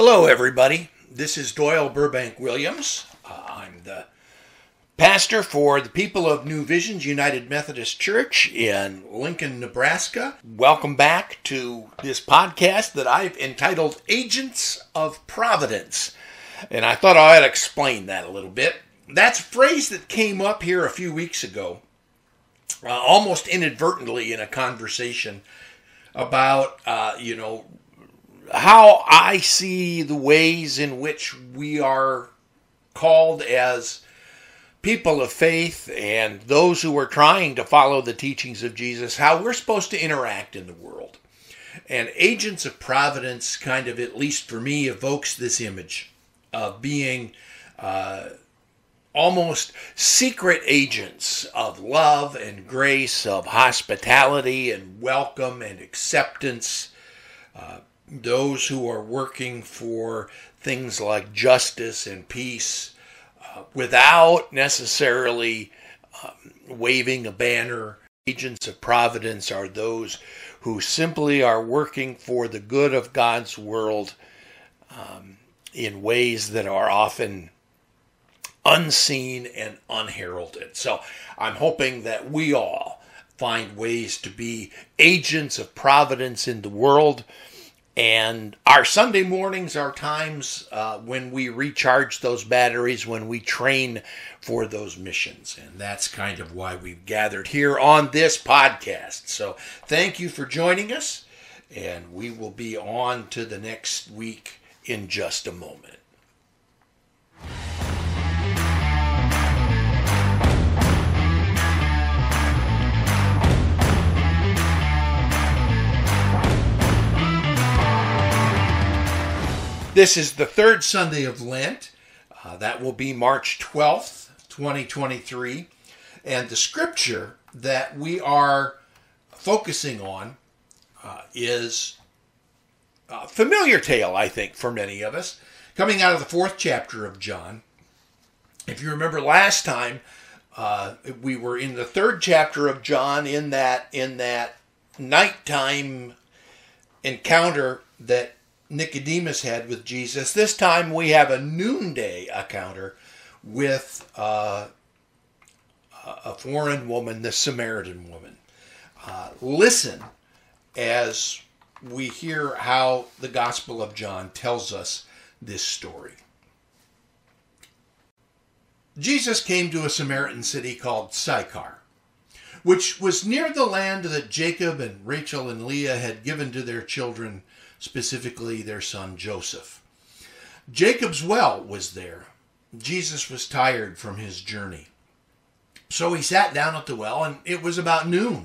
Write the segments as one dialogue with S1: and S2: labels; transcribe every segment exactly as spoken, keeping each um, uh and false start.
S1: Hello, everybody. This is Doyle Burbank Williams. Uh, I'm the pastor for the people of New Visions United Methodist Church in Lincoln, Nebraska. Welcome back to this podcast that I've entitled Agents of Providence. And I thought I'd explain that a little bit. That's a phrase that came up here a few weeks ago, uh, almost inadvertently in a conversation about, uh, you know, how I see the ways in which we are called as people of faith and those who are trying to follow the teachings of Jesus, how we're supposed to interact in the world. And Agents of Providence kind of, at least for me, evokes this image of being uh, almost secret agents of love and grace, of hospitality and welcome and acceptance. Uh, Those who are working for things like justice and peace uh, without necessarily um, waving a banner. Agents of Providence are those who simply are working for the good of God's world um, in ways that are often unseen and unheralded. So I'm hoping that we all find ways to be agents of providence in the world. And our Sunday mornings are times uh, when we recharge those batteries, when we train for those missions. And that's kind of why we've gathered here on this podcast. So thank you for joining us, and we will be on to the next week in just a moment. This is the third Sunday of Lent. Uh, that will be March twelfth, twenty twenty-three. And the scripture that we are focusing on uh, is a familiar tale, I think, for many of us, coming out of the fourth chapter of John. If you remember last time, uh, we were in the third chapter of John in that, in that nighttime encounter that Nicodemus had with Jesus. This time we have a noonday encounter with uh, a foreign woman, the Samaritan woman. Uh, listen as we hear how the Gospel of John tells us this story. Jesus came to a Samaritan city called Sychar, which was near the land that Jacob and Rachel and Leah had given to their children, specifically their son Joseph. Jacob's well was there. Jesus was tired from his journey. So he sat down at the well, and it was about noon.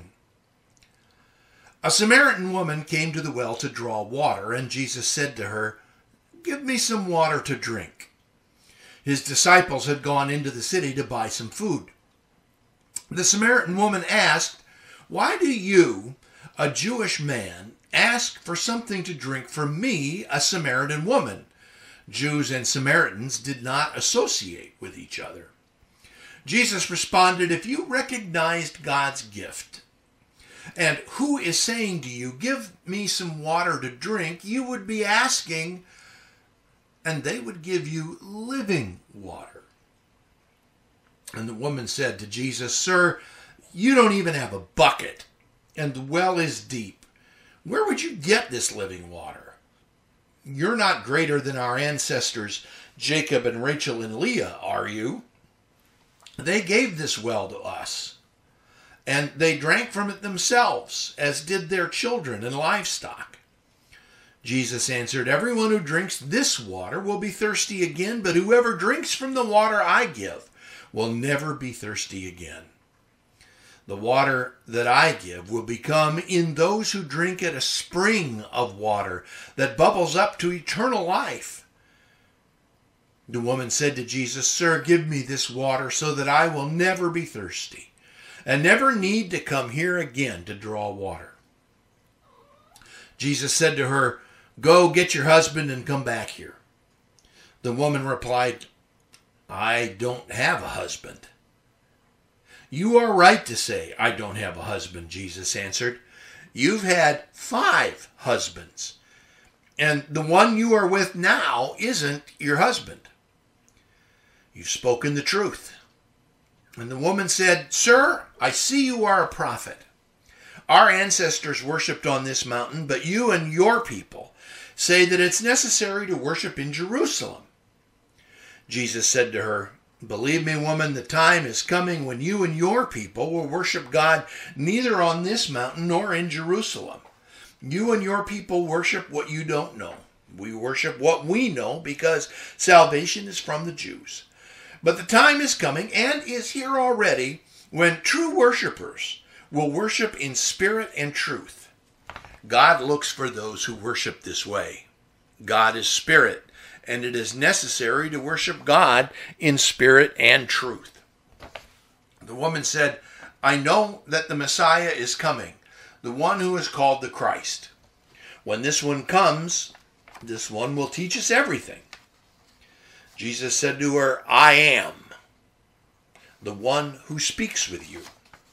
S1: A Samaritan woman came to the well to draw water, and Jesus said to her, "Give me some water to drink." His disciples had gone into the city to buy some food. The Samaritan woman asked, "Why do you, a Jewish man, ask for something to drink from me, a Samaritan woman?" Jews and Samaritans did not associate with each other. Jesus responded, "If you recognized God's gift, and who is saying to you, 'Give me some water to drink,' you would be asking, and they would give you living water." And the woman said to Jesus, "Sir, you don't even have a bucket, and the well is deep. Where would you get this living water? You're not greater than our ancestors, Jacob and Rachel and Leah, are you? They gave this well to us, and they drank from it themselves, as did their children and livestock." Jesus answered, "Everyone who drinks this water will be thirsty again, but whoever drinks from the water I give will never be thirsty again. The water that I give will become in those who drink it a spring of water that bubbles up to eternal life." The woman said to Jesus, "Sir, give me this water so that I will never be thirsty and never need to come here again to draw water." Jesus said to her, "Go get your husband and come back here." The woman replied, "I don't have a husband." "You are right to say, 'I don't have a husband,'" Jesus answered. "You've had five husbands, and the one you are with now isn't your husband. You've spoken the truth." And the woman said, "Sir, I see you are a prophet. Our ancestors worshipped on this mountain, but you and your people say that it's necessary to worship in Jerusalem." Jesus said to her, "Believe me, woman, the time is coming when you and your people will worship God neither on this mountain nor in Jerusalem. You and your people worship what you don't know. We worship what we know because salvation is from the Jews. But the time is coming, and is here already, when true worshipers will worship in spirit and truth. God looks for those who worship this way. God is spirit, and it is necessary to worship God in spirit and truth." The woman said, "I know that the Messiah is coming, the one who is called the Christ. When this one comes, this one will teach us everything." Jesus said to her, "I am the one who speaks with you."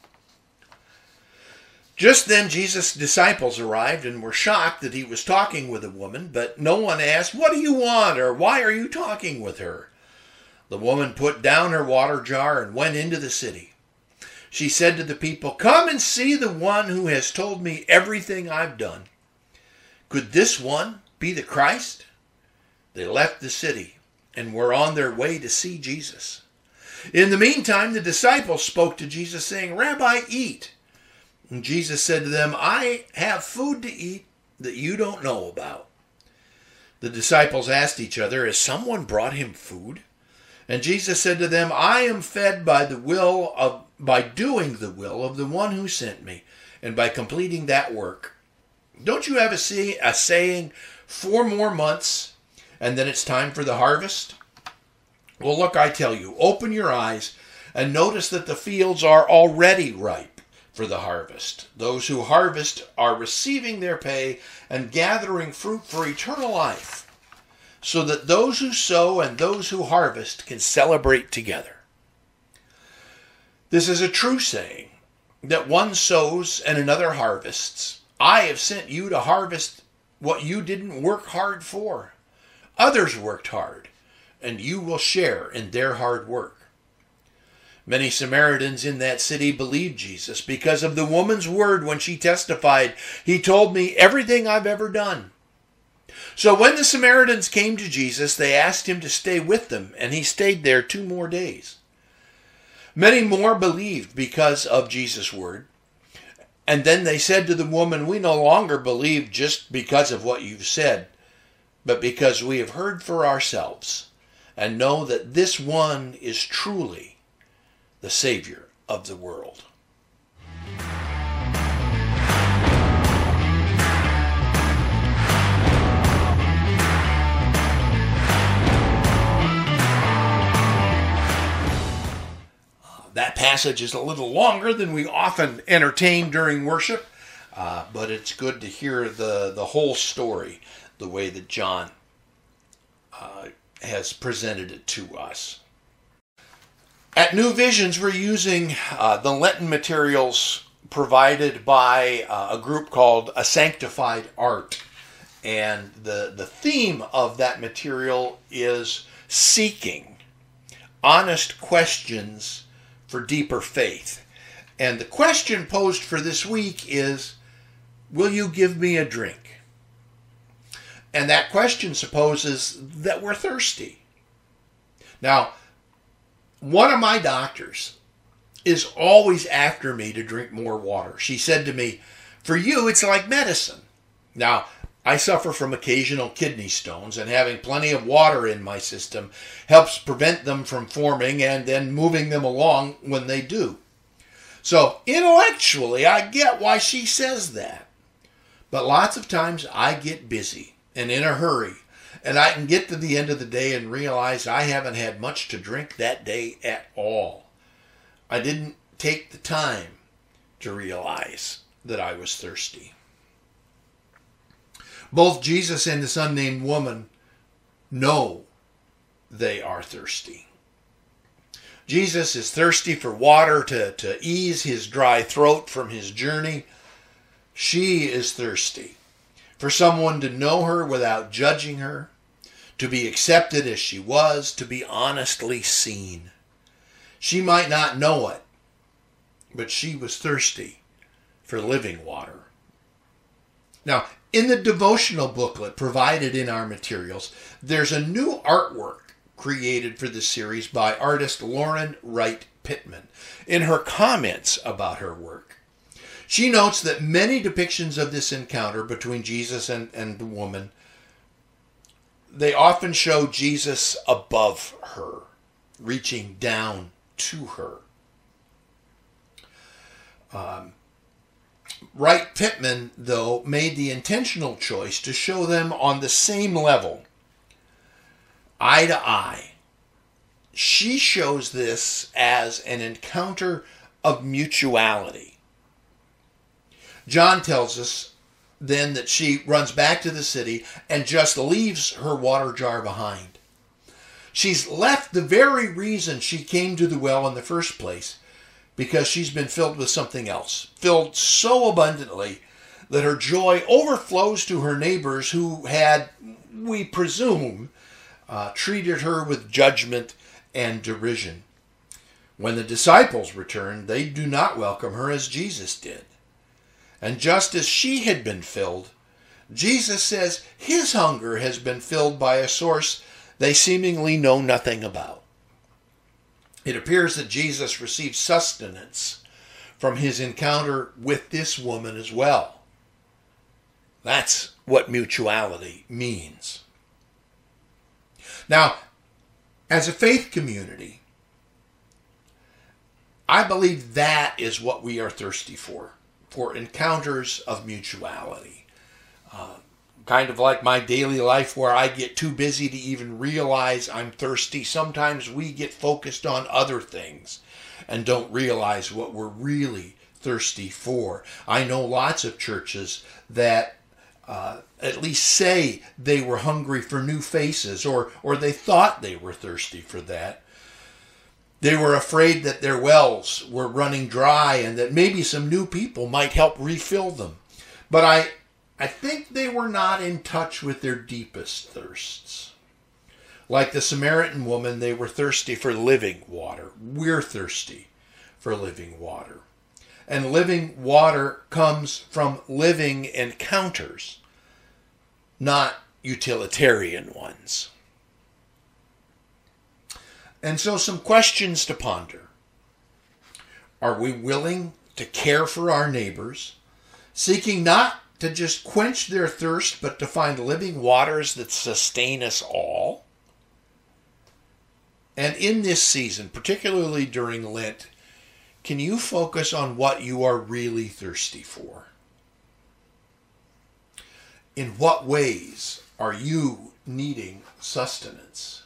S1: Just then Jesus' disciples arrived and were shocked that he was talking with a woman, but no one asked, "What do you want?" or "Why are you talking with her?" The woman put down her water jar and went into the city. She said to the people, "Come and see the one who has told me everything I've done. Could this one be the Christ?" They left the city and were on their way to see Jesus. In the meantime, the disciples spoke to Jesus, saying, "Rabbi, eat." And Jesus said to them, "I have food to eat that you don't know about." The disciples asked each other, "Has someone brought him food?" And Jesus said to them, "I am fed by the will of by doing the will of the one who sent me, and by completing that work. Don't you have a, say, a saying, four more months, and then it's time for the harvest? Well, look, I tell you, open your eyes and notice that the fields are already ripe for the harvest. Those who harvest are receiving their pay and gathering fruit for eternal life, so that those who sow and those who harvest can celebrate together. This is a true saying, that one sows and another harvests. I have sent you to harvest what you didn't work hard for. Others worked hard, and you will share in their hard work." Many Samaritans in that city believed Jesus because of the woman's word when she testified, "He told me everything I've ever done." So when the Samaritans came to Jesus, they asked him to stay with them, and he stayed there two more days. Many more believed because of Jesus' word. And then they said to the woman, "We no longer believe just because of what you've said, but because we have heard for ourselves and know that this one is truly the Savior of the world." That passage is a little longer than we often entertain during worship, uh, but it's good to hear the, the whole story, the way that John uh, has presented it to us. At New Visions, we're using uh, the Lenten materials provided by uh, a group called A Sanctified Art. And the, the theme of that material is seeking honest questions for deeper faith. And the question posed for this week is, will you give me a drink? And that question supposes that we're thirsty. Now, one of my doctors is always after me to drink more water. She said to me, "For you, it's like medicine." Now, I suffer from occasional kidney stones, and having plenty of water in my system helps prevent them from forming and then moving them along when they do. So intellectually, I get why she says that. But lots of times I get busy and in a hurry, and I can get to the end of the day and realize I haven't had much to drink that day at all. I didn't take the time to realize that I was thirsty. Both Jesus and this unnamed woman know they are thirsty. Jesus is thirsty for water to, to ease his dry throat from his journey. She is thirsty for someone to know her without judging her, to be accepted as she was, to be honestly seen. She might not know it, but she was thirsty for living water. Now, in the devotional booklet provided in our materials, there's a new artwork created for the series by artist Lauren Wright Pittman. In her comments about her work, she notes that many depictions of this encounter between Jesus and, and the woman, they often show Jesus above her, reaching down to her. Um, Wright Pittman, though, made the intentional choice to show them on the same level, eye to eye. She shows this as an encounter of mutuality. John tells us then that she runs back to the city and just leaves her water jar behind. She's left the very reason she came to the well in the first place, because she's been filled with something else, filled so abundantly that her joy overflows to her neighbors who had, we presume, uh, treated her with judgment and derision. When the disciples return, they do not welcome her as Jesus did. And just as she had been filled, Jesus says his hunger has been filled by a source they seemingly know nothing about. It appears that Jesus received sustenance from his encounter with this woman as well. That's what mutuality means. Now, as a faith community, I believe that is what we are thirsty for, for encounters of mutuality. Uh, kind of like my daily life where I get too busy to even realize I'm thirsty. Sometimes we get focused on other things and don't realize what we're really thirsty for. I know lots of churches that uh, at least say they were hungry for new faces, or, or they thought they were thirsty for that. They were afraid that their wells were running dry and that maybe some new people might help refill them. But I, I think they were not in touch with their deepest thirsts. Like the Samaritan woman, they were thirsty for living water. We're thirsty for living water. And living water comes from living encounters, not utilitarian ones. And so some questions to ponder. Are we willing to care for our neighbors, seeking not to just quench their thirst, but to find living waters that sustain us all? And in this season, particularly during Lent, can you focus on what you are really thirsty for? In what ways are you needing sustenance?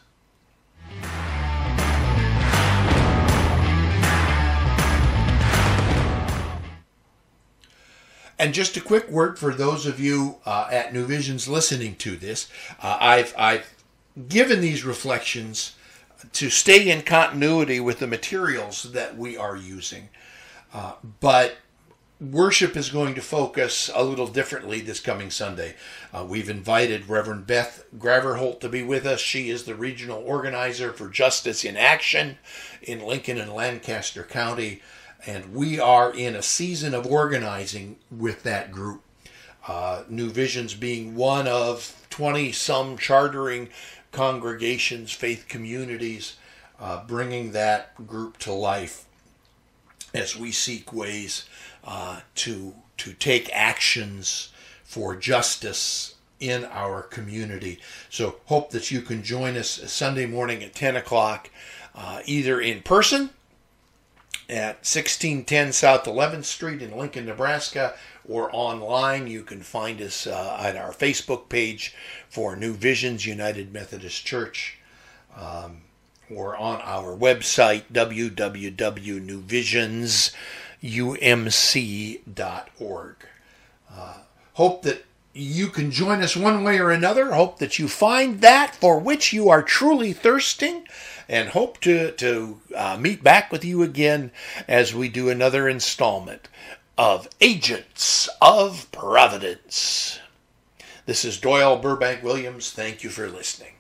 S1: And just a quick word for those of you uh, at New Visions listening to this. Uh, I've, I've given these reflections to stay in continuity with the materials that we are using. Uh, but worship is going to focus a little differently this coming Sunday. Uh, we've invited Reverend Beth Graverholt to be with us. She is the regional organizer for Justice in Action in Lincoln and Lancaster County. And we are in a season of organizing with that group. Uh, New Visions being one of twenty-some chartering congregations, faith communities, uh, bringing that group to life as we seek ways uh, to, to take actions for justice in our community. So hope that you can join us Sunday morning at ten o'clock, uh, either in person at sixteen ten South eleventh Street in Lincoln, Nebraska, or online. You can find us uh, at our Facebook page for New Visions United Methodist Church, um, or on our website, w w w dot new visions u m c dot org. Uh, hope that you can join us one way or another. Hope that you find that for which you are truly thirsting, and hope to, to uh, meet back with you again as we do another installment of Agents of Providence. This is Doyle Burbank Williams. Thank you for listening.